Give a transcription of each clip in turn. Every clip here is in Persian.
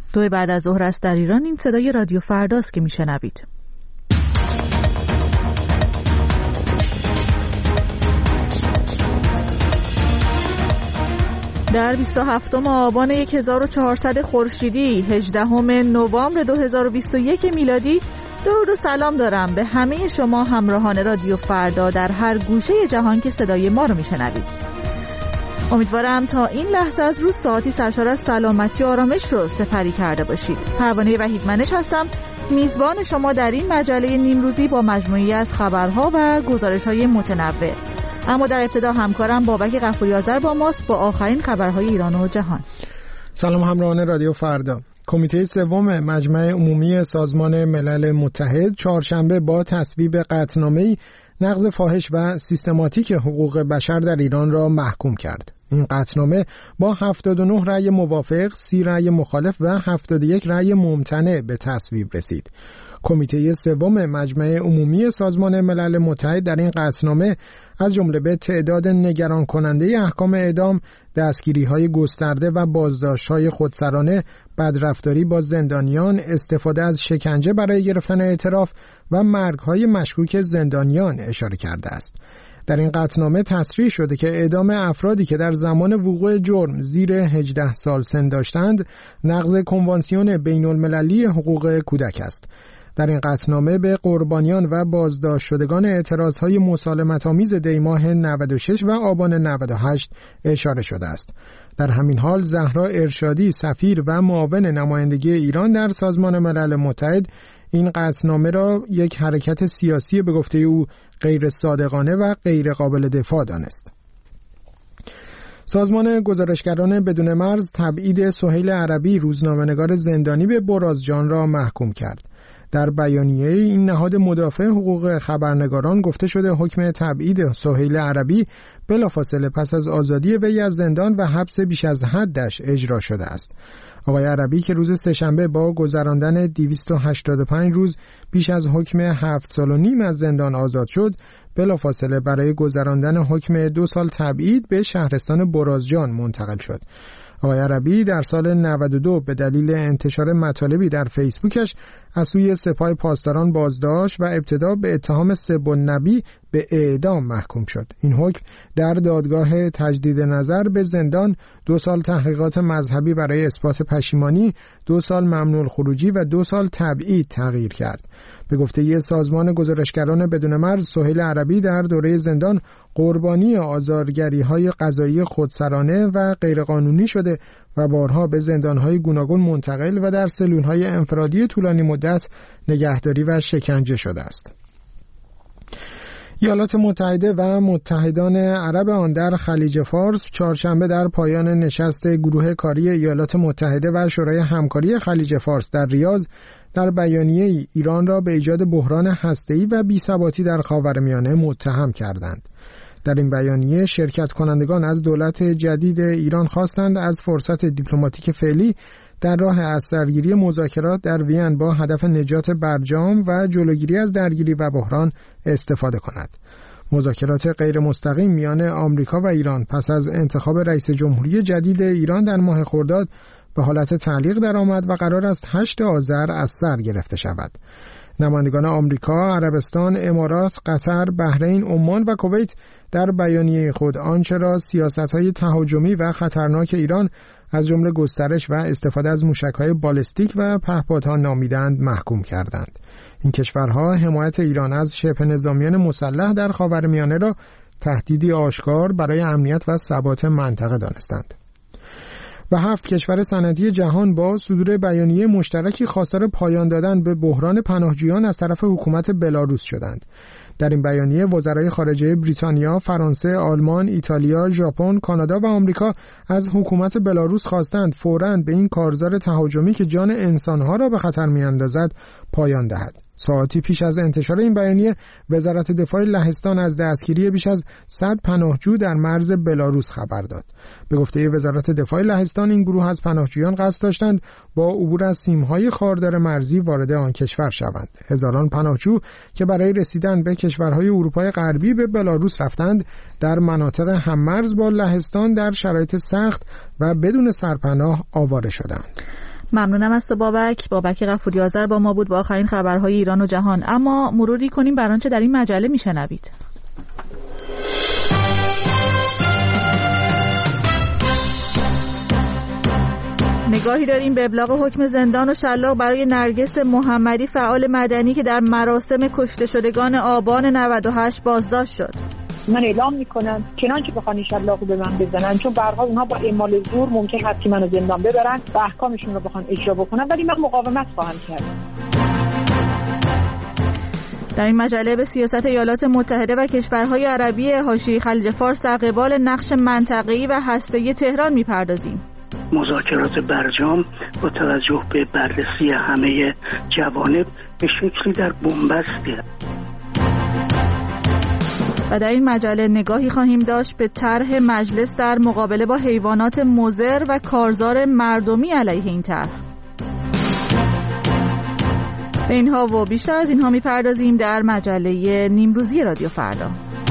2 بعد از ظهر است در ایران. این صدای رادیو فرداست که میشنوید. در 27 آبان 1400 خورشیدی 18 نوامبر 2021 میلادی درود و سلام دارم به همه شما همراهان رادیو فردا در هر گوشه جهان که صدای ما رو میشنوید. امیدوارم تا این لحظه از روز ساعتی سرشار از سلامتی و آرامش رو سپری کرده باشید. پروانه وحیدمنش هستم، میزبان شما در این مجله نیمروزی با مجموعی از خبرها و گزارش‌های متنوع. اما در ابتدا همکارم بابک غفوری آذر با ماست با آخرین خبرهای ایران و جهان. سلام همراهان رادیو فردا. کمیته سوم مجمع عمومی سازمان ملل متحد چهارشنبه با تصویب قطعنامه‌ای نقض فاحش و سیستماتیک حقوق بشر در ایران را محکوم کرد. این قطعنامه با 79 رأی موافق، 30 رأی مخالف و 71 رأی ممتنع به تصویب رسید. کمیته سوم مجمع عمومی سازمان ملل متحد در این قطعنامه از جمله به تعداد نگران کننده احکام اعدام، دستگیری‌های گسترده و بازداشت‌های خودسرانه، بدرفتاری با زندانیان، استفاده از شکنجه برای گرفتن اعتراف و مرگ‌های مشکوک زندانیان اشاره کرده است. در این قطعنامه تصریح شده که اعدام افرادی که در زمان وقوع جرم زیر 18 سال سن داشتند نقض کنوانسیون بین‌المللی حقوق کودک است. در این قطعنامه به قربانیان و بازداشت شدگان اعتراضهای مسالمت‌آمیز دی‌ماه 96 و آبان 98 اشاره شده است. در همین حال زهرا ارشادی سفیر و معاون نمایندگی ایران در سازمان ملل متحد این قطعنامه را یک حرکت سیاسی به گفته او غیر صادقانه و غیر قابل دفاع دانست. سازمان گزارشگران بدون مرز تبعید سهیل عربی روزنامه‌نگار زندانی به برازجان را محکوم کرد. در بیانیه این نهاد مدافع حقوق خبرنگاران گفته شده حکم تبعید سهیل عربی بلافاصله پس از آزادی وی از زندان و حبس بیش از حدش اجرا شده است. آقای عربی که روز سه‌شنبه با گذراندن 285 روز بیش از حکم 7 سال و نیم از زندان آزاد شد، بلافاصله برای گذراندن حکم 2 سال تبعید به شهرستان برازجان منتقل شد. آقای عربی در سال 92 به دلیل انتشار مطالبی در فیسبوکش از سوی سپاه پاسداران بازداشت و ابتدا به اتهام سب النبی به اعدام محکوم شد. این حکم در دادگاه تجدید نظر به زندان، 2 سال تحقیقات مذهبی برای اثبات پشیمانی، 2 سال ممنوع الخروجی و 2 سال تبعید تغییر کرد. به گفته سازمان گزارشگران بدون مرز، سهیل عربی در دوره زندان قربانی آزارگری‌های قضایی خودسرانه و غیرقانونی شده و بارها به زندان‌های گوناگون منتقل و در سلول‌های انفرادی طولانی مدت نگهداری و شکنجه شده است. ایالات متحده و متحدان عرب آن در خلیج فارس چهارشنبه در پایان نشست گروه کاری ایالات متحده و شورای همکاری خلیج فارس در ریاض در بیانیه ایران را به ایجاد بحران هسته‌ای و بی‌ثباتی در خاورمیانه متهم کردند. در این بیانیه شرکت کنندگان از دولت جدید ایران خواستند از فرصت دیپلماتیک فعلی در راه از سرگیری مذاکرات در وین با هدف نجات برجام و جلوگیری از درگیری و بحران استفاده کند. مذاکرات غیر مستقیم میان آمریکا و ایران پس از انتخاب رئیس جمهوری جدید ایران در ماه خرداد به حالت تعلیق درآمد و قرار است 8 آذر از سر گرفته شود. نمایندگان آمریکا، عربستان، امارات، قطر، بحرین، عمان و کویت در بیانیه خود آنچه را سیاست‌های تهاجمی و خطرناک ایران از جمله گسترش و استفاده از موشک‌های بالستیک و پهپادها نامیدند محکوم کردند. این کشورها حمایت ایران از شبه نظامیان مسلح در خاورمیانه را تهدیدی آشکار برای امنیت و ثبات منطقه دانستند. و 7 کشور صنعتی جهان با صدور بیانیه مشترکی خواستار پایان دادن به بحران پناهجویان از طرف حکومت بلاروس شدند. در این بیانیه وزرای خارجه بریتانیا، فرانسه، آلمان، ایتالیا، ژاپن، کانادا و آمریکا از حکومت بلاروس خواستند فوراً به این کارزار تهاجمی که جان انسانها را به خطر می‌اندازد پایان دهد. ساعتی پیش از انتشار این بیانیه، وزارت دفاع لهستان از دستگیری بیش از 100 پناهجو در مرز بلاروس خبر داد. به گفته وزارت دفاع لهستان، این گروه از پناهجویان قصد داشتند با عبور از سیم‌های خاردار مرزی وارد آن کشور شوند. هزاران پناهجو که برای رسیدن به کشورهای اروپای غربی به بلاروس رفتند، در مناطق هم‌مرز با لهستان در شرایط سخت و بدون سرپناه آواره شدند. ممنونم از تو بابک غفوری آذر با ما بود با آخرین خبرهای ایران و جهان. اما مروری کنیم بر آنچه در این مجله میشنوید. نگاهی داریم به ابلاغ حکم زندان و شلاق برای نرگس محمدی، فعال مدنی که در مراسم کشته شدگان آبان 98 بازداشت شد. من اعلام میکنم چنانچه بخوان شلاقو به من بزنن، چون به هر حال اونها با اعمال زور ممکن هست که منو زندان ببرن و احکامشون رو بخوان اجرا بکنن، ولی من مقاومت خواهم کرد. در این مجله به سیاست ایالات متحده و کشورهای عربی حاشیه خلیج فارس در قبال نقش منطقه‌ای و هسته‌ای تهران میپردازیم. مذاکرات برجام با توجه به بررسی همه جوانب به شکلی در بنبسته. و در این مجله نگاهی خواهیم داشت به طرح مجلس در مقابله با حیوانات مضر و کارزار مردمی علیه این طرح. به اینها و بیشتر از اینها میپردازیم در مجله نیمروزی رادیو فردا.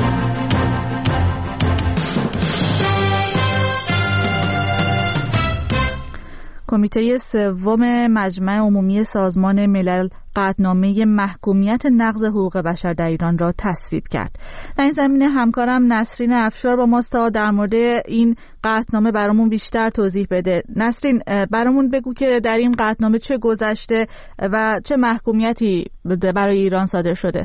کمیته سوم مجمع عمومی سازمان ملل قطعنامه محکومیت نقض حقوق بشر در ایران را تصویب کرد. در این زمینه همکارم نسرین افشار با ماست تا در مورد این قطعنامه برامون بیشتر توضیح بده. نسرین، برامون بگو که در این قطعنامه چه گذشته و چه محکومیتی برای ایران صادر شده.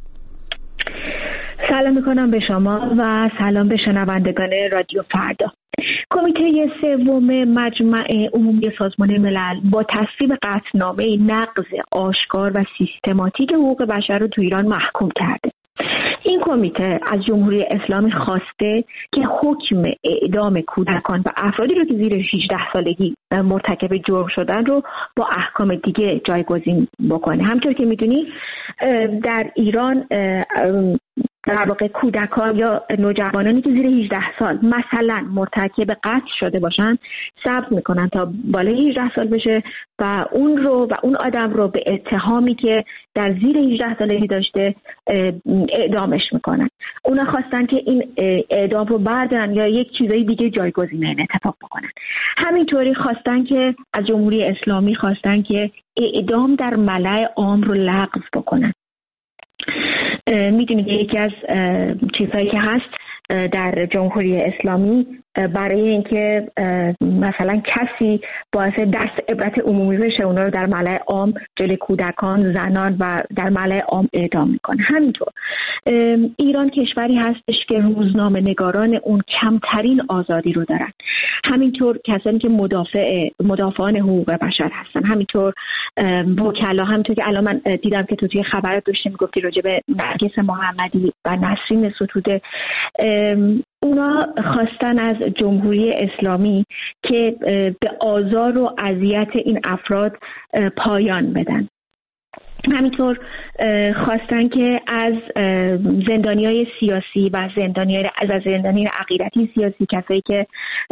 سلام میکنم به شما و سلام به شنوندگان رادیو فردا. کمیته سوم مجمع عمومی سازمان ملل با تصویب قطعنامه نقض آشکار و سیستماتیک حقوق بشر رو تو ایران محکوم کرده. این کمیته از جمهوری اسلامی خواسته که حکم اعدام کودکان و افرادی رو که زیر 18 سالگی مرتکب جرم شدن رو با احکام دیگه جایگزین بکنه. همطور که میدونی در ایران در واقع کودکان یا نوجوانانی که زیر 18 سال مثلا مرتکب قتل شده باشن ثبت میکنن تا بالای 18 سال بشه و اون آدم رو به اتهامی که در زیر 18 سالگی داشته اعدامش میکنن. اونا خواستن که این اعدام رو بردارن یا یک چیزای دیگه جایگزین این اتفاق بکنن. همینطوری خواستن که از جمهوری اسلامی خواستن که اعدام در ملأ عام رو لغو بکنن. میدونید یکی از چیزهایی که هست در جمهوری اسلامی برای اینکه مثلا کسی باعث دست عبرت عمومی بشه اونا رو در ملأ عام جلوی کودکان، زنان و در ملأ عام اعدام میکنه. همینطور ایران کشوری هستش که روزنامه نگاران اون کمترین آزادی رو دارن. همینطور کسانی که مدافعان حقوق بشر هستن، همینطور وکلا، همینطور که الان من دیدم که توی خبرات داشتیم میگفتی راجع به نرگس محمدی و نسرین ستوده، اونا خواستن از جمهوری اسلامی که به آزار و اذیت این افراد پایان بدن. همینطور خواستن که از زندانیای سیاسی و زندانیان عقیدتی سیاسی، کسایی که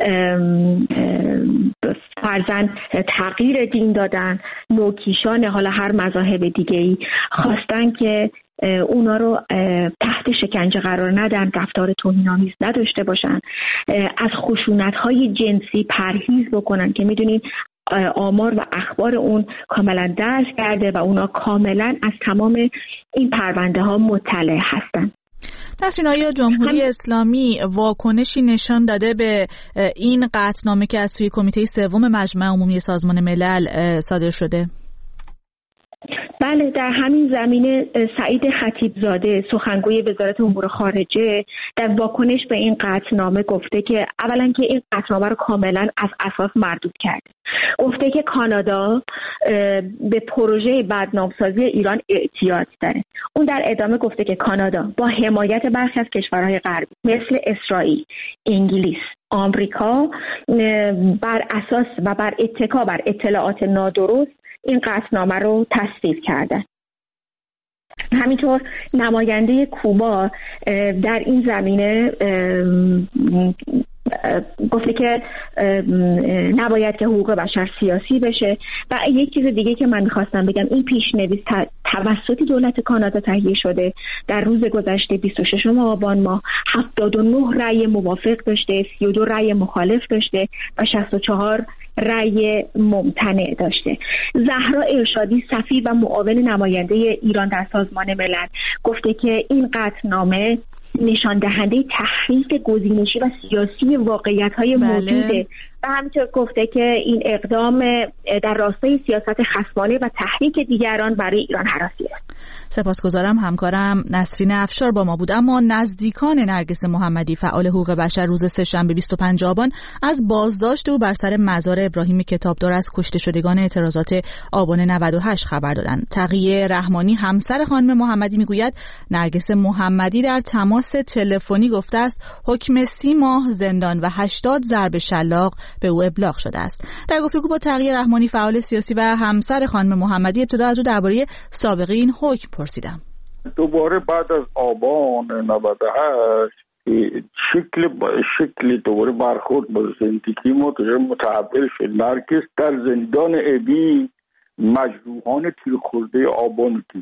فرضاً تغییر دین دادن، نوکیشان حالا هر مذاهب دیگه‌ای، خواستن که اونا رو تحت شکنجه قرار ندن، رفتار توهین‌آمیز نداشته باشن، از خشونت‌های جنسی پرهیز بکنن که میدونید آمار و اخبار اون کاملا درج کرده و اونا کاملا از تمام این پرونده ها مطلع هستن. نسرین، آیا جمهوری اسلامی واکنشی نشان داده به این قطعنامه که از توی کمیته سوم مجمع عمومی سازمان ملل صادر شده؟ بله، در همین زمینه سعید خطیبزاده سخنگوی وزارت امور خارجه در واکنش به این قطعنامه گفته که اولا که این قطعنامه رو کاملا از اساس مردود کرده. گفته که کانادا به پروژه بدنامسازی ایران اعتیاد داره. اون در ادامه گفته که کانادا با حمایت برخی از کشورهای غربی مثل اسرائیل، انگلیس، آمریکا بر اساس و بر اتکا بر اطلاعات نادرست این قطعنامه رو تصویب کردن. همینطور نماینده کوبا در این زمینه گفته که نباید که حقوق بشر سیاسی بشه. و یک چیز دیگه که من میخواستم بگم، این پیشنویس توسط دولت کانادا تهیه شده. در روز گذشته 26 آبان ماه 79 رأی موافق داشته، 32 رأی مخالف داشته و 64 رأی ممتنع داشته. زهرا ارشادی سفیر و معاون نماینده ایران در سازمان ملل گفته که این قطعنامه نشان دهنده تحریف گزینشی و سیاسی واقعیت‌های موجوده و همینطور گفته که این اقدام در راستای سیاست خصمانه و تحریک دیگران برای ایران هراسی است. سپاسگزارم. همکارم نسرین افشار با ما بود. اما نزدیکان نرگس محمدی فعال حقوق بشر روز سه‌شنبه 25 آبان از بازداشت او بر سر مزار ابراهیم کتابدار از کشته شدگان اعتراضات آبان 98 خبر دادند. تقیه رحمانی همسر خانم محمدی میگوید نرگس محمدی در تماس تلفنی گفته است حکم 30 ماه زندان و 80 ضرب شلاق به او ابلاغ شده است. در گفتگو با تقیه رحمانی فعال سیاسی و همسر خانم محمدی ابتدا از او درباره سابقه این حکم پرسیدم. دوباره بعد از آبان 98 شکل دوباره برخورد با زندگی متحول شد. نرگس در زندان اوین مجروحان تیرخورده آبان دید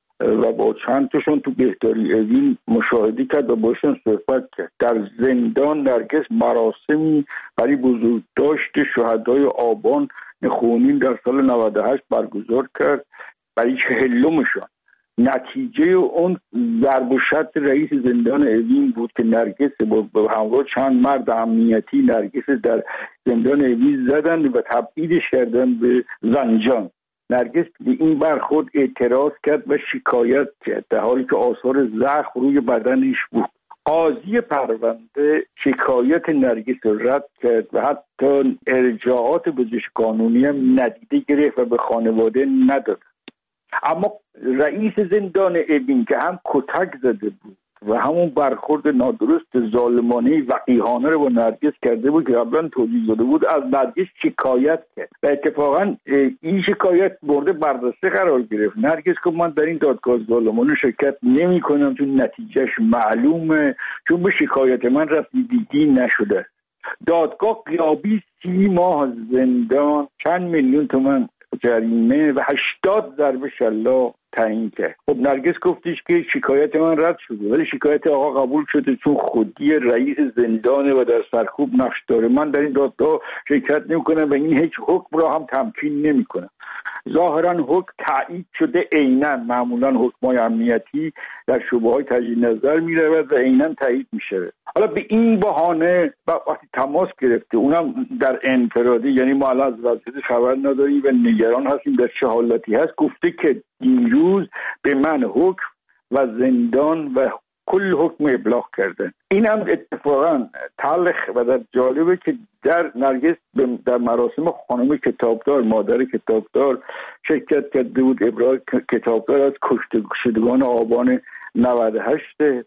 و با چند تاشون تو بهداری اوین مشاهده کرد و باشون صحبت کرد. در زندان نرگس مراسمی برای بزرگداشت شهدای آبان خونین در سال 98 برگزار کرد برای 40مشان. نتیجه اون ضرب و شتم رئیس زندان اوین بود که نرگس با همراه چند مرد امنیتی نرگس در زندان اوین زدن و تبعیدش کردن به زنجان. نرگس به این برخورد اعتراض کرد و شکایت کرد در حالی که آثار زخم روی بدنش بود. قاضی پرونده شکایت نرگس رد کرد و حتی ارجاعات پزشک قانونی هم ندیده گرفت و به خانواده نداد. اما رئیس زندان اوین که هم کتک زده بود و همون برخورد نادرست ظالمانه وقیحانه رو با نرگس کرده بود که قبلا توضیح داده بود، از نرگس شکایت کرد و اتفاقا این شکایت مورد بررسی قرار گرفت. نرگس که من در این دادگاه ظالمانه شرکت نمی کنم چون نتیجهش معلومه، چون به شکایت من رسیدگی نشده. دادگاه غیابی 30 ماه زندان، چند میلیون تومان جریمه و 80 ضرب شلاق تعیین کرد. خب نرگس گفتش که شکایت من رد شده ولی شکایت آقا قبول شده چون خودی رئیس زندانه و در سرکوب نقش داره. من در این دادگاه شرکت نمی‌کنم و این هیچ حکم را هم تمکین نمی‌کنم. ظاهرا حکم تایید شده، عیناً معمولاً حکم‌های امنیتی در شبهه‌های تجدید نظر می‌رود و عیناً تایید می‌شود. حالا به این بهانه وقتی تماس گرفته اونم در انفرادی، یعنی ما الان از وضعیت خبر نداریم و نگران هستیم در چه حالتی هست، گفته که دیروز به من حکم و زندان و کل حکم ابلاغ کردن. این هم اتفاقا تلخ و در جالبه که در نرگس در مراسم خانم کتابدار، مادر کتابدار شرکت کرده بود. ابراز کتابدار از کشته شدگان آبان 98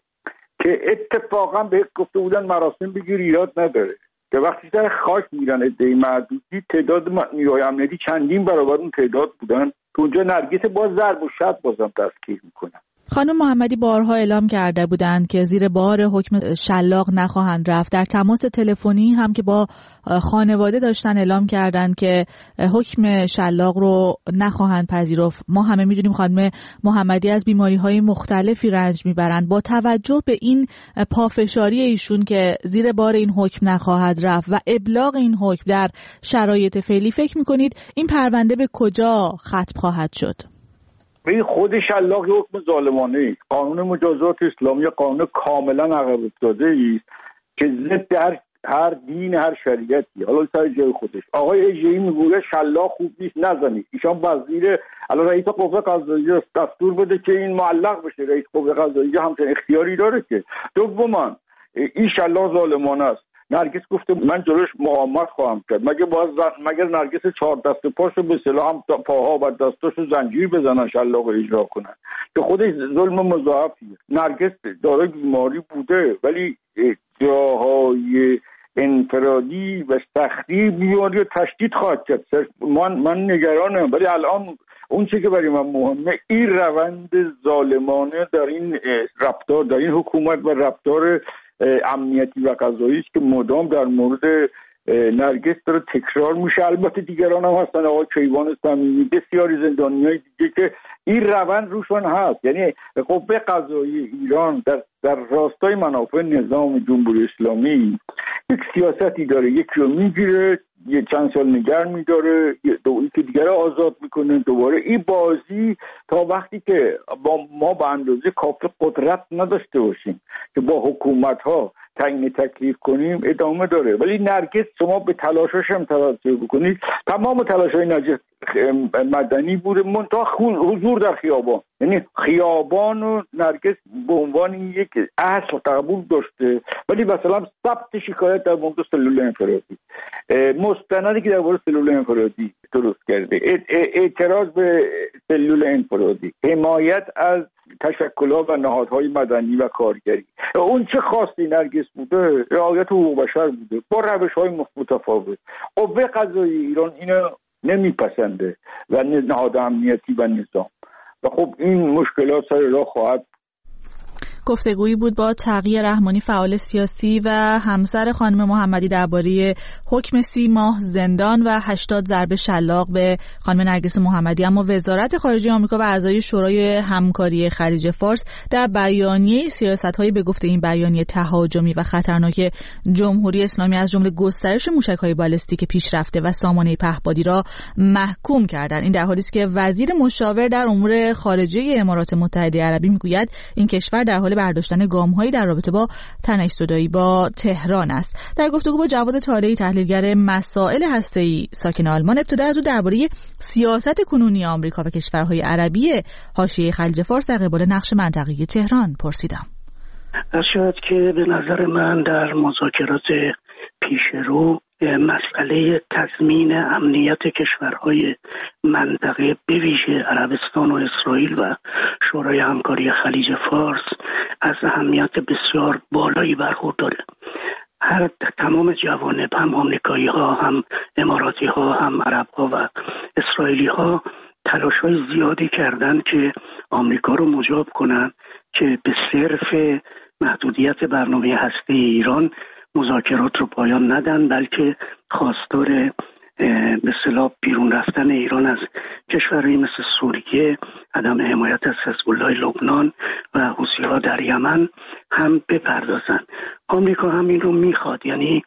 که اتفاقا به گفته بودن مراسم بگیر ایراد نداره که وقتی در خاک میرن عده‌ای معدودی تعداد نیروهای امنیتی چندین برابر اون تعداد بودن که اونجا نرگس باز ضرب و شتم بازم دستگیر میکنن. خانم محمدی بارها اعلام کرده بودند که زیر بار حکم شلاق نخواهند رفت. در تماس تلفنی هم که با خانواده داشتن اعلام کردند که حکم شلاق رو نخواهند پذیرفت. ما همه میدونیم خانم محمدی از بیماری‌های مختلفی رنج میبرند. با توجه به این پافشاری ایشون که زیر بار این حکم نخواهد رفت و ابلاغ این حکم در شرایط فعلی، فکر میکنید این پرونده به کجا ختم خواهد شد؟ این خود شلاق حکم ظالمانه است. قانون مجازات اسلامی قانون کاملا عقب افتاده است که ضد هر دین، هر شریعتی. حالا سر جای خودش آقای اژه‌ای میگه شلاق خوب نیست نزنید. ایشان وزیر الان رئیس قوه قضاییه دستور بده که این معلق بشه. رئیس قوه قضاییه همچین اختیاری داره که. دوما این شلاق ظالمانه است. نرگس گفته من جلوش مقاومت خواهم کرد. مگر نرگس 4 دست پاشو به سلاح هم پاها و دستاشو زنجیر بزنن شلاق اجرا کنن که خودش ظلم مضاعفیه. نرگس دارای بیماری بوده ولی جاهای انفرادی و سختی بیماری رو تشدید خواهد کرد. من نگرانم ولی الان اون چیزی که برای من مهمه این روند ظالمانه در این رفتار، در این حکومت و رفتار امنیتی و قضایی است که مدام در مورد نرگس داره تکرار میشه. البته دیگران هم هستن، آقای کیوان صمیمی، بسیاری زندانیای دیگه که این روند روشون هست. یعنی قوه قضایی ایران در راستای منافع نظام جمهوری اسلامی یک سیاستی داره، یکی رو میگیره یه چند سال نگر میداره، یکی دیگر آزاد میکنه دوباره. این بازی تا وقتی که ما به اندازه کافی قدرت نداشته باشیم که با حکومت ها تعیین تکلیف کنیم ادامه داره. ولی نرگس شما به تلاشاش هم توجه بکنید، تمام تلاش‌های نرگس مدنی بوده، منتها حضور در خیابان، یعنی خیابان و نرگس به عنوان یک اصل قبول داشته. ولی مثلا ثبت شکایت در مورد سلول انفرادی، مستندی که در مورد سلول انفرادی درست کرده، اعتراض به سلول انفرادی، حمایت از تشکل‌ها و نهادهای مدنی و کارگری، اون چه خاصی نرگس بوده رعایت حقوق بشر بوده با روش‌های متفاوت. قوه قضاییه ایران اینو نمیپسنده و نهاد امنیتی و نظام، و خب این مشکلات سر راه خواهد. گفتگویی بود با تقی رحمانی، فعال سیاسی و همسر خانم محمدی درباره حکم 30 ماه زندان و 80 ضربه شلاق به خانم نرگس محمدی. اما وزارت خارجه آمریکا و اعضای شورای همکاری خلیج فارس در بیانیه سیاست‌های به گفته این بیانیه تهاجمی و خطرناک جمهوری اسلامی از جمله گسترش موشک‌های بالستیک پیشرفته و سامانه پهپادی را محکوم کردند. این در حالی است که وزیر مشاور در امور خارجه امارات متحده عربی میگوید این کشور در حال برداشتن گام‌هایی در رابطه با تنش‌زدایی با تهران است. در گفتگو با جواد طالعی، تحلیلگر مسائل هسته‌ای ساکن آلمان، ابتدا از او درباره سیاست کنونی آمریکا و کشورهای عربی حاشیه خلیج فارس در قبال نقش منطقه‌ای تهران پرسیدم. شاید که به نظر من در مذاکرات پیشرو مسئله تضمین امنیت کشورهای منطقه به ویژه عربستان و اسرائیل و شورای همکاری خلیج فارس از اهمیت بسیار بالایی برخورداره. تمام جوانب، هم آمریکایی ها، هم اماراتی ها، هم عرب ها و اسرائیلی ها تلاش های زیادی کردن که آمریکا رو مجاب کنن که به صرف محدودیت برنامه هسته ایران مذاکرات رو پایان ندن، بلکه خواستار به اصطلاح بیرون رفتن ایران از کشورهایی مثل سوریه، عدم حمایت از حزب الله لبنان و حوثی‌ها در یمن هم بپردازن. آمریکا هم این رو میخواد. یعنی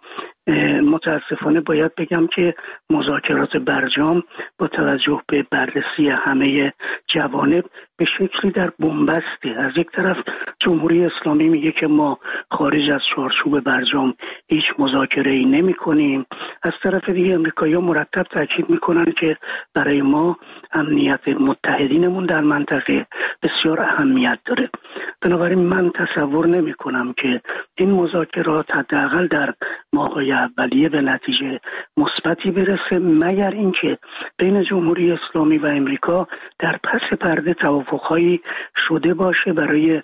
متاسفانه باید بگم که مذاکرات برجام با توجه به بررسی همه جوانب به شکلی در بنبسته. از یک طرف جمهوری اسلامی میگه که ما خارج از چارچوب برجام هیچ مذاکره‌ای نمی‌کنیم، از طرف دیگه امریکایی‌ها مرتب تاکید میکنن که برای ما امنیت متحدینمون در منطقه بسیار اهمیت داره. بنابراین من تصور نمی‌کنم که این مذاکرات حداقل در ماه‌های اولیه به نتیجه مثبتی برسه، مگر اینکه بین جمهوری اسلامی و امریکا در پس پرده توافق‌هایی شده باشه برای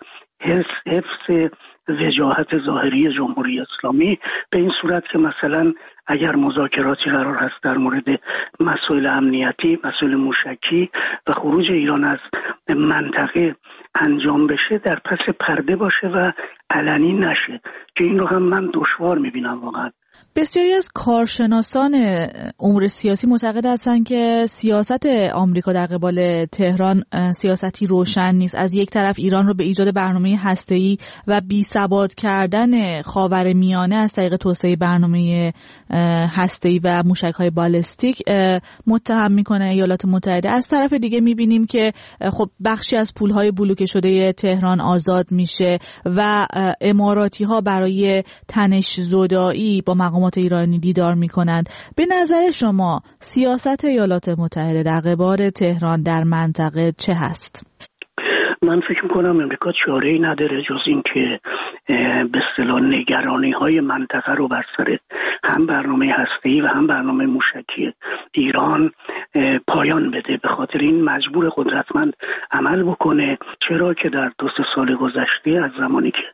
حفظ وجاهت ظاهری جمهوری اسلامی، به این صورت که مثلا اگر مذاکراتی قرار هست در مورد مسائل امنیتی، مسائل موشکی و خروج ایران از منطقه انجام بشه در پس پرده باشه و علنی نشه، که این رو هم من دشوار میبینم واقعا. بسیاری از کارشناسان امور سیاسی معتقد هستند که سیاست آمریکا در قبال تهران سیاستی روشن نیست. از یک طرف ایران رو به ایجاد برنامه هسته‌ای و بی‌ثبات کردن خاورمیانه از طریق توسعه برنامه هسته‌ای و موشک‌های بالستیک متهم میکنه ایالات متحده. از طرف دیگه میبینیم که خب بخشی از پول‌های بلوکه شده تهران آزاد میشه و اماراتی‌ها برای تنش‌زدایی با مقامات ایرانی دیدار میکنند. به نظر شما سیاست ایالات متحده در قبال تهران در منطقه چه هست؟ من فکر میکنم امریکا چاره‌ای نداره جز این که به اصطلاح نگرانی‌های منطقه رو بر سر هم برنامه هسته‌ای و هم برنامه موشکی ایران پایان بده. به خاطر این مجبور قدرتمند عمل بکنه، چرا که در 2 سال گذشته از زمانی که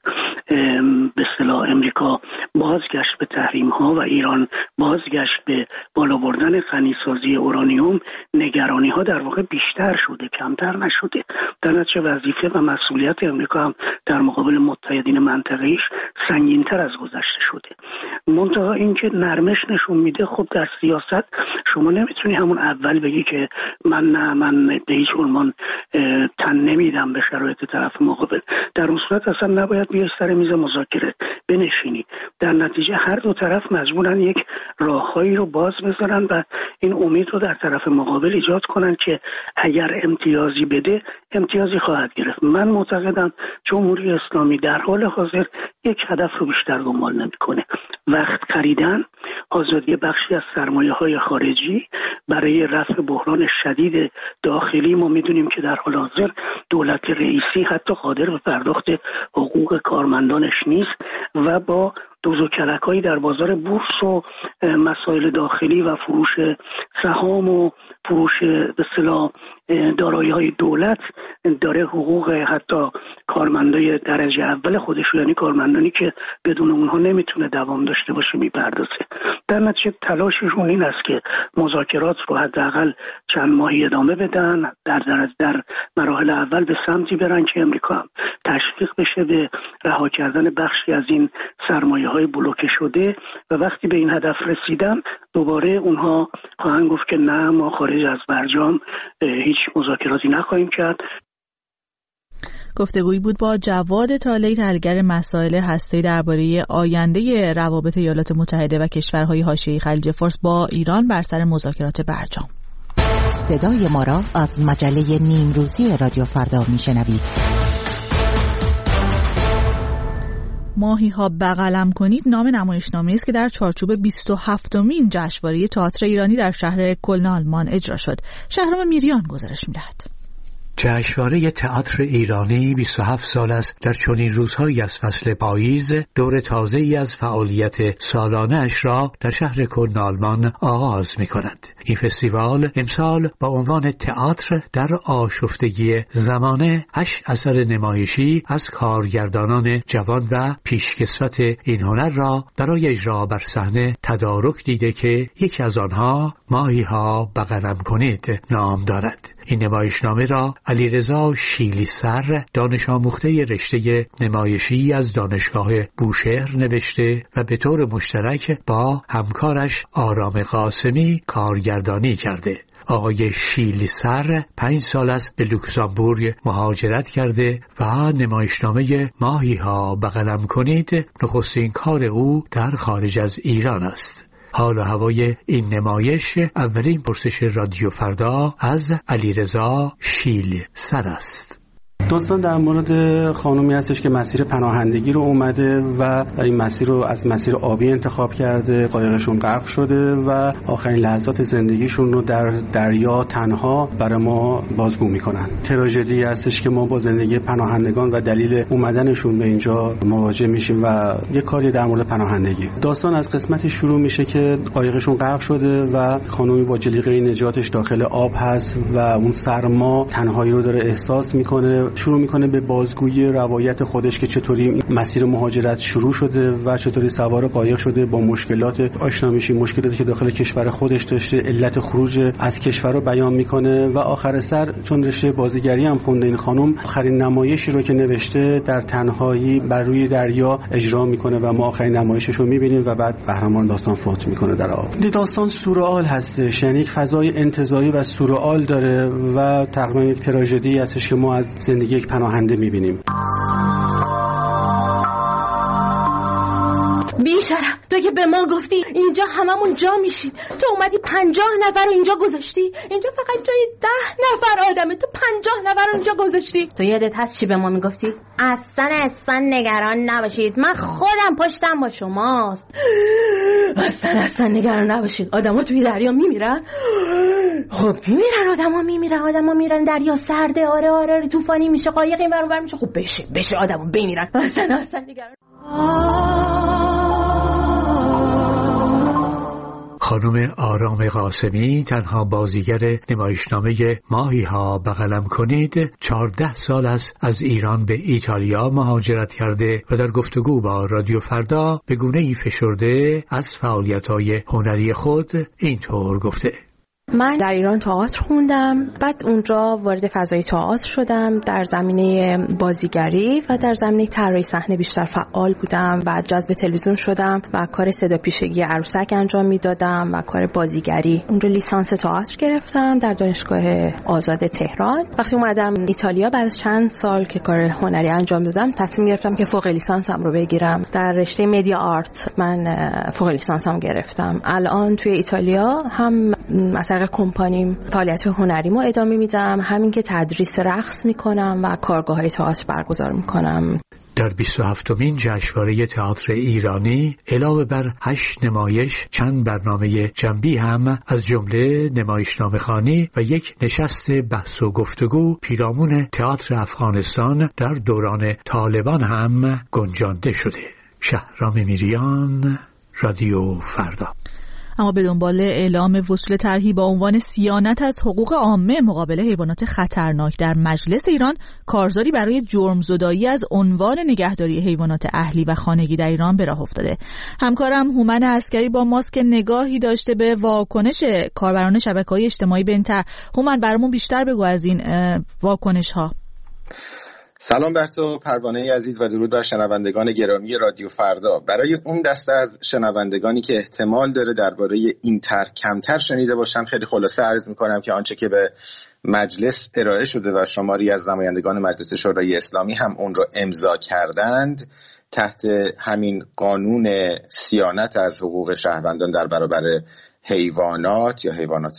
به اصطلاح امریکا بازگشت به تحریم‌ها و ایران بازگشت به بالا بردن غنیسازی اورانیوم، نگرانی‌ها در واقع بیشتر شده، کمتر نشده. در نتیجه وظیفه و مسئولیت امریکا هم در مقابل متحدین منطقه‌ایش سنگین‌تر از گذشته شده. منتها اینکه نرمش نشون میده. خب در سیاست شما نمیتونی همون اول حداقل بگی که من به هیچ عنوان تن نمیدم به شرایط طرف مقابل. در اون صورت اصلا نباید بیای سر میز مذاکره بنشینی. در نتیجه هر دو طرف مجبورن یک راههایی رو باز بذارن و این امید رو در طرف مقابل ایجاد کنن که اگر امتیازی بده امتیازی خواهد گرفت. من معتقدم جمهوری اسلامی در حال حاضر یک هدف رو بیشتر دنبال نمیکنه: وقت خریدن، آزادی بخشی از سرمایه‌های خارجی برای رفع بحران شدید داخلی. ما میدونیم که در حال حاضر دولت رئیسی حتی قادر به پرداخت حقوق کارمندانش نیست و با دوز و کلک‌هایی در بازار بورس و مسائل داخلی و فروش سهام و فروش به اصطلاح دارایی‌های دولت داره حقوق حتی کارمندای درجه اول خودش، یعنی کارمندانی که بدون اونها نمیتونه دوام داشته باشه، میپردازه. در نتیجه تلاششون این است که مذاکرات رو حداقل چند ماهی ادامه بدن، در مراحل اول به سمتی برن که امریکا هم تشویق بشه به رها کردن بخشی از این سرمایه‌های بلوکه شده و وقتی به این هدف رسیدن دوباره اونها خواهند گفت که نه، ما خارج از برجام هیچ مذاکراتی نخواهیم کرد. گفتگویی بود با جواد طالعی، تحلیلگر مسائل هسته‌ای درباره آینده روابط ایالات متحده و کشورهای حاشیه‌ای خلیج فارس با ایران بر سر مذاکرات برجام. صدای ما را از مجله نیمروزی رادیو فردا میشنوید. ماهی ها بغلم کنید نام نمایشنامه‌ای است که در چارچوب 27مین جشنواره تئاتر ایرانی در شهر کلن آلمان اجرا شد. شهرام میریان گزارش می‌دهد. جشنواره تئاتر ایرانی 27 سال است در چنین روزهایی از فصل پاییز دور تازه‌ای از فعالیت سالانه اش را در شهر کلن آلمان آغاز می‌کند. این فستیوال امسال با عنوان تئاتر در آشفتگی زمانه 8 اثر نمایشی از کارگردانان جوان و پیشکسوت این هنر را برای اجرا بر صحنه تدارک دیده که یکی از آنها ماهی ها بغلم کنید نام دارد. این نمایشنامه را علیرضا شیلی سر، دانش آموخته رشته نمایشی از دانشگاه بوشهر نوشته و به طور مشترک با همکارش آرام قاسمی کارگردانی کرده. آقای شیلی سر 5 سال است به لوکزامبورگ مهاجرت کرده و نمایشنامه ماهی ها بغلم کنید نخستین کار او در خارج از ایران است. حال و هوای این نمایش اولین پرسش رادیو فردا از علیرضا شیل سر است. داستان در مورد خانومی هستش که مسیر پناهندگی رو اومده و این مسیر رو از مسیر آبی انتخاب کرده، قایقشون غرق شده و آخرین لحظات زندگیشون رو در دریا تنها برای ما بازگو میکنن. تراژدی هستش که ما با زندگی پناهندگان و دلیل اومدنشون به اینجا مواجه میشیم و یک کاری در مورد پناهندگی. داستان از قسمتی شروع میشه که قایقشون غرق شده و خانومی با جلیقه نجاتش داخل آب هست و اون سرما تنهایی رو داره احساس میکنه. شروع میکنه به بازگویی روایت خودش که چطوری مسیر مهاجرت شروع شده و چطوری سوار قایق شده، با مشکلات آشنا میشه، مشکلاتی که داخل کشور خودش داشته، علت خروج از کشور رو بیان میکنه و آخر سر چون رشته بازیگری هم خونده این خانم، آخرین نمایشی رو که نوشته در تنهایی بر روی دریا اجرا میکنه و ما آخرین نمایشش رو میبینیم و بعد قهرمان داستان فوت میکنه در آب. داستان سورئال هستش، یعنی یک فضای انتزاعی و سورئال داره و تقریبا یک تراژدی هستش که ما از زندگی یک پناهنده میبینیم. بیشرم، تو که به ما گفتی اینجا هممون جا میشیم، تو اومدی 50 نفر رو اینجا گذاشتی. اینجا فقط جای 10 نفر آدمه، تو 50 نفر رو اینجا گذاشتی. تو یادت هست چی به ما میگفتی؟ اصلا نگران نباشید، من خودم پشتم با شماست. اصلا نگران نباشید، آدما توی دریا میمیرن. خب میمیرن، آدما میرن دریا سرده، آره طوفانی میشه، قایق این ور اون ور میشه، خب بشه آدما بمیرن. اصلا نگران. خانم آرام قاسمی، تنها بازیگر نمایشنامه ماهی ها بغلم کنید، 14 سال است از ایران به ایتالیا مهاجرت کرده و در گفتگو با رادیو فردا به گونه‌ای فشرده از فعالیت‌های هنری خود اینطور گفته: من در ایران تئاتر خوندم، بعد اونجا وارد فضای تئاتر شدم، در زمینه بازیگری و در زمینه طراحی صحنه بیشتر فعال بودم. بعد جذب تلویزیون شدم و کار صدا پیشگی عروسک انجام میدادم و کار بازیگری. اونجا لیسانس تئاتر گرفتم در دانشگاه آزاد تهران. وقتی اومدم ایتالیا بعد از چند سال که کار هنری انجام دادم، تصمیم گرفتم که فوق لیسانسم رو بگیرم. در رشته مدیا آرت من فوق لیسانسم گرفتم. الان توی ایتالیا هم از طریق کمپانیم فعالیت هنریمو ادامه میدم، همین که تدریس رقص میکنم و کارگاه‌های تئاتر برگزار میکنم. در 27مین جشنواره تئاتر ایرانی علاوه بر 8 نمایش، چند برنامه جنبی هم از جمله نمایشنامه‌خوانی و یک نشست بحث و گفتگو پیرامون تئاتر افغانستان در دوران طالبان هم گنجانده شده. شهرام میریان، رادیو فردا. اما به دنبال اعلام وصول طرحی با عنوان صیانت از حقوق عامه مقابل حیوانات خطرناک در مجلس ایران، کارزاری برای جرمزدایی از عنوان نگهداری حیوانات اهلی و خانگی در ایران به راه افتاده. همکارم هومن عسکری با ماست که نگاهی داشته به واکنش کاربران شبکه‌های اجتماعی بنتر. هومن، برامون بیشتر بگو از این واکنش‌ها. سلام بر تو پروانه عزیز و درود بر شنوندگان گرامی رادیو فردا. برای اون دسته از شنوندگانی که احتمال داره درباره این طرح کمتر شنیده باشن، خیلی خلاصه عرض میکنم که آنچه که به مجلس ارائه شده و شماری از نمایندگان مجلس شورای اسلامی هم اون رو امضا کردند، تحت همین قانون صیانت از حقوق شهروندان در برابر حیوانات یا حیوانات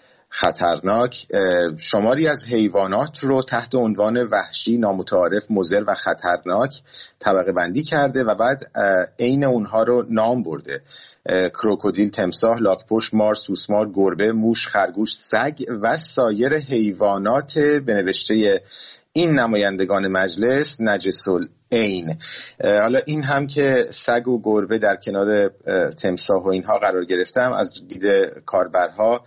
خطرناک، شماری از حیوانات رو تحت عنوان وحشی، نامتعارف، مضر و خطرناک طبقه بندی کرده و بعد عین اونها رو نام برده: کروکودیل، تمساح، لاک‌پشت، مار، سوسمار، گربه، موش، خرگوش، سگ و سایر حیوانات به نوشته این نمایندگان مجلس نجس العین. حالا این هم که سگ و گربه در کنار تمساح و اینها قرار گرفتم از دید کاربرها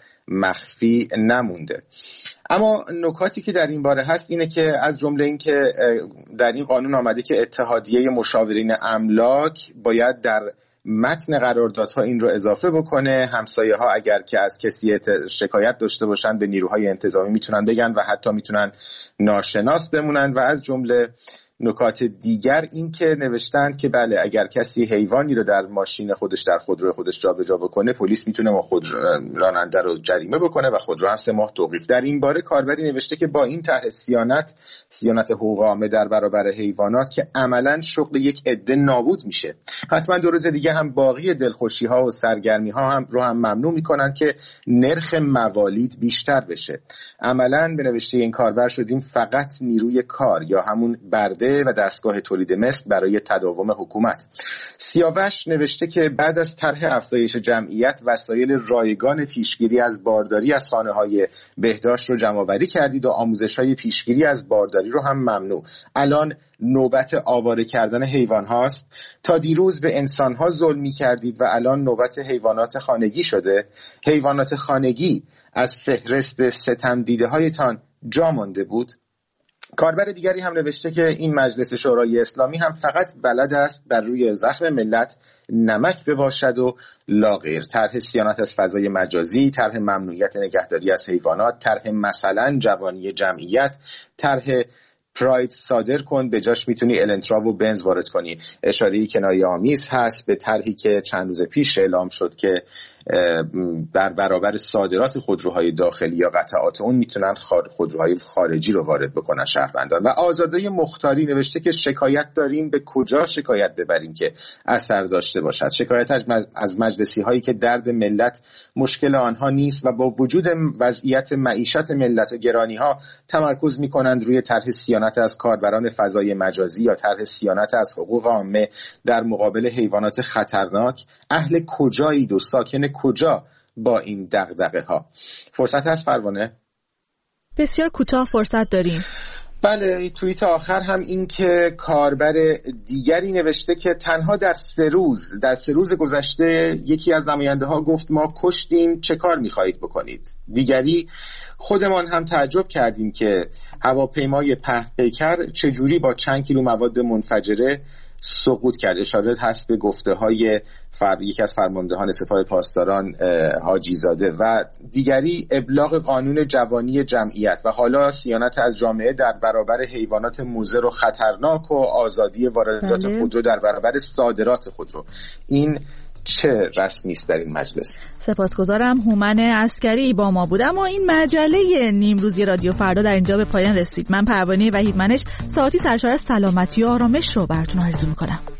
مخفی نمونده. اما نکاتی که در این باره هست اینه که از جمله این که در این قانون آمده که اتحادیه مشاورین املاک باید در متن قراردادها این رو اضافه بکنه. همسایه ها اگر که از کسی شکایت داشته باشن به نیروهای انتظامی میتونن بگن و حتی میتونن ناشناس بمونن. و از جمله نکات دیگر این که نوشتند که بله، اگر کسی حیوانی رو در ماشین خودش، در خودرو خودش جابجا بکنه، پلیس میتونه راننده رو جریمه بکنه و خودرو هم 3 ماه توقیف. در این باره کاربری نوشته که با این طرح صیانت حقوق عامه در برابر حیوانات که عملاً شغل یک عده نابود میشه، حتما 2 روز دیگه هم باقی دلخوشی ها و سرگرمی ها هم رو هم ممنوع میکنن که نرخ موالید بیشتر بشه. عملاً به نوشته این کاربر شدیم فقط نیروی کار یا همون برده و دستگاه تولید مثل برای تداوم حکومت. سیاوش نوشته که بعد از طرح افزایش جمعیت، وسایل رایگان پیشگیری از بارداری از خانه‌های بهداشت رو جمع‌آوری کردید و آموزش‌های پیشگیری از بارداری رو هم ممنوع. الان نوبت آواره کردن حیوان هاست. تا دیروز به انسان ها ظلم می‌کردید و الان نوبت حیوانات خانگی شده. حیوانات خانگی از فهرست ستم دیده هایتان جا مانده بود. کاربر دیگری هم نوشته که این مجلس شورای اسلامی هم فقط بلد است بر روی زخم ملت نمک بباشد و لاغیر. طرح صیانت از فضای مجازی، طرح ممنوعیت نگهداری از حیوانات، طرح مثلا جوانی جمعیت، طرح پراید صادر کن، به جاش میتونی النترا و بنز وارد کنی. اشاره‌ای کنایه آمیز هست به طرحی که چند روز پیش اعلام شد که در برابر صادرات خودروهای داخلی یا قطعات اون میتونن خودروهای خارجی رو وارد بکنن شهروندان. و آزاده مختاری نوشته که شکایت داریم، به کجا شکایت ببریم که اثر داشته باشد؟ شکایت از مجلسی هایی که درد ملت مشکل آنها نیست و با وجود وضعیت معیشت ملت و گرانی ها تمرکز میکنند روی طرح صیانت از کاربران فضای مجازی یا طرح صیانت از حقوق عامه در مقابل حیوانات خطرناک. اهل کجایید و ساکن کجا با این دغدغه ها؟ فرصت هست پروانه؟ بسیار کوتاه فرصت داریم. بله، توییت آخر هم این که کاربر دیگری نوشته که تنها در 3 روز گذشته یکی از نماینده ها گفت ما کشتیم، چه کار میخواهید بکنید؟ دیگری خودمان هم تعجب کردیم که هواپیمای پهن پیکر چجوری با چند کیلو مواد منفجره سقوط کرد. اشاره هست به گفته‌های یکی از فرماندهان سپاه پاسداران حاجی زاده و دیگری ابلاغ قانون جوانی جمعیت و حالا صیانت از جامعه در برابر حیوانات مضر و خطرناک و آزادی واردات خودرو در برابر صادرات خودرو. این چه رسمی است در این مجلس؟ سپاسگزارم. هومن عسکری با ما بود. اما این مجله نیمروزی رادیو فردا در اینجا به پایان رسید. من پروانه وحیدمنش ساعتی سرشار از سلامتی و آرامش رو براتون آرزو میکنم.